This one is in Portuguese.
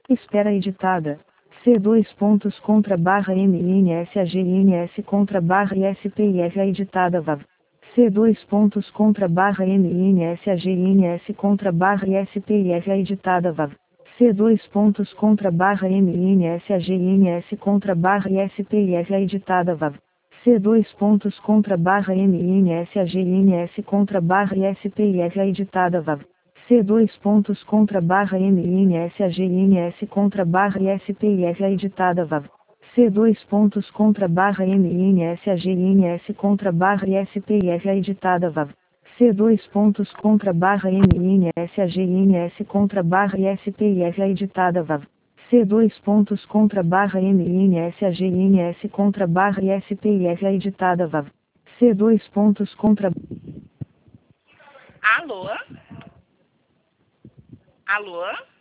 Espera editada. C2 pontos contra barra MINSAGINS contra barra ISPIF editada VAV. C2 pontos contra barra MINSAGINS contra barra ISPIF editada VAV. C2 pontos contra barra MINSAGINS contra barra ISPIF editada VAV. C2 pontos contra barra MINSAGINS contra barra ISPIF editada VAV. C2 pontos contra barra MINSAGINS contra barra ISPIF editada VAV. C2 pontos contra barra MINSAGINS contra barra ISPIF editada VAV. C2 pontos contra barra MINSAGINS contra barra ISPIF editada VAV. C2 pontos contra barra MINSAGINS contra barra ISPIF editada VAV. C2 pontos contra. Alô? Alô?